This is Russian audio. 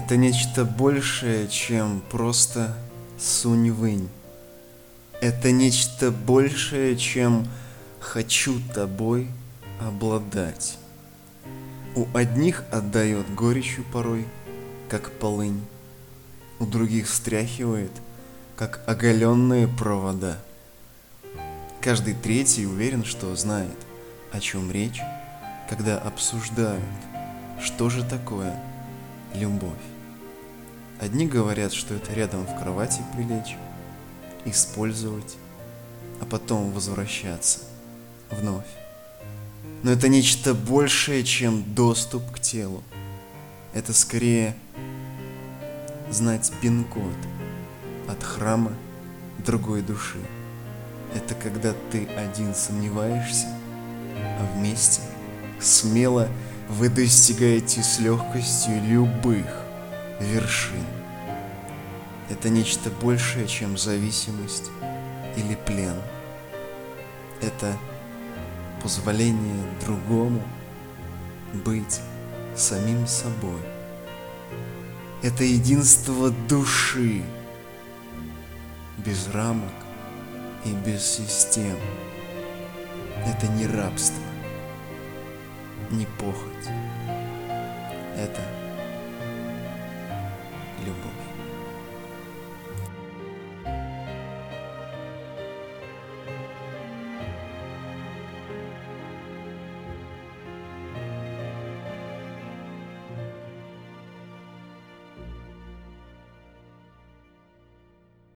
Это нечто большее, чем просто сунь-вынь. Это нечто большее, чем «хочу тобой обладать». У одних отдает горечью порой, как полынь, у других встряхивает, как оголенные провода. Каждый третий уверен, что знает, о чем речь, когда обсуждают, что же такое любовь. Одни говорят, что это рядом в кровати прилечь, использовать, а потом возвращаться вновь. Но это нечто большее, чем доступ к телу. Это скорее знать пин-код от храма другой души. Это когда ты один сомневаешься, а вместе смело вы достигаете с легкостью любых вершин. Это нечто большее, чем зависимость или плен. Это позволение другому быть самим собой. Это единство души, без рамок и без систем. Это не рабство, не похоть. Это